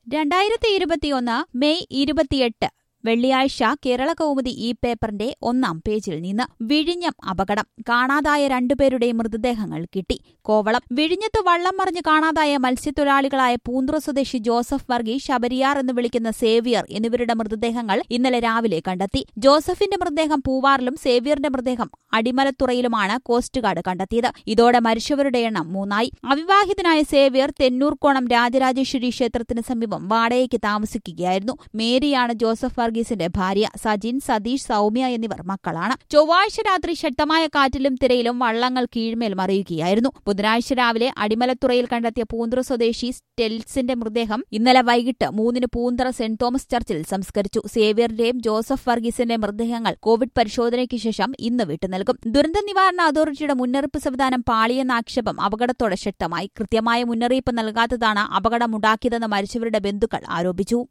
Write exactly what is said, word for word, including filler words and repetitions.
രണ്ടായിരത്തി ഇരുപത്തിയൊന്ന് മെയ് ഇരുപത്തിയെട്ട് വെള്ളിയാഴ്ച കേരള കൗമുദി ഈ പേപ്പറിന്റെ ഒന്നാം പേജിൽ നിന്ന് വിഴിഞ്ഞം അപകടം കാണാതായ രണ്ടുപേരുടെ മൃതദേഹങ്ങൾ കിട്ടി. കോവളം വിഴിഞ്ഞത്ത് വള്ളം മറിഞ്ഞ് കാണാതായ മത്സ്യത്തൊഴിലാളികളായ പൂന്തുറ സ്വദേശി ജോസഫ് വർഗീസ്, ശബരിയാർ എന്ന് വിളിക്കുന്ന സേവ്യർ എന്നിവരുടെ മൃതദേഹങ്ങൾ ഇന്നലെ രാവിലെ കണ്ടെത്തി. ജോസഫിന്റെ മൃതദേഹം പൂവാറിലും സേവ്യറിന്റെ മൃതദേഹം അടിമലത്തുറയിലുമാണ് കോസ്റ്റ് ഗാർഡ് കണ്ടെത്തിയത്. ഇതോടെ മരിച്ചവരുടെ എണ്ണം മൂന്നായി. അവിവാഹിതനായ സേവ്യർ തെന്നൂർക്കോണം രാജരാജേശ്വരി ക്ഷേത്രത്തിന് സമീപം വാടകയ്ക്ക് താമസിക്കുകയായിരുന്നു. മേരിയാണ് ജോസഫ് വർഗീസിന്റെ ഭാര്യ. സജിൻ, സതീഷ്, സൌമ്യ എന്നിവർ മക്കളാണ്. ചൊവ്വാഴ്ച രാത്രി ശക്തമായ കാറ്റിലും തിരയിലും വള്ളങ്ങൾ കീഴ്മേൽ മറിയുകയായിരുന്നു. ബുധനാഴ്ച രാവിലെ അടിമലത്തുറയിൽ കണ്ടെത്തിയ പൂന്തുറ സ്വദേശി സ്റ്റെൽസിന്റെ മൃതദേഹം ഇന്നലെ വൈകിട്ട് മൂന്നിന് പൂന്തറ സെന്റ് തോമസ് ചർച്ചിൽ സംസ്കരിച്ചു. സേവ്യറിന്റെയും ജോസഫ് വർഗീസിന്റെയും മൃതദേഹങ്ങൾ കോവിഡ് പരിശോധനയ്ക്ക് ശേഷം ഇന്ന് വിട്ടുനൽകും. ദുരന്ത നിവാരണ അതോറിറ്റിയുടെ മുന്നറിയിപ്പ് സംവിധാനം പാളിയെന്ന ആക്ഷേപം അപകടത്തോടെ ശക്തമായി. കൃത്യമായ മുന്നറിയിപ്പ് നൽകാത്തതാണ് അപകടമുണ്ടാക്കിയതെന്ന് മരിച്ചവരുടെ ബന്ധുക്കൾ ആരോപിച്ചു.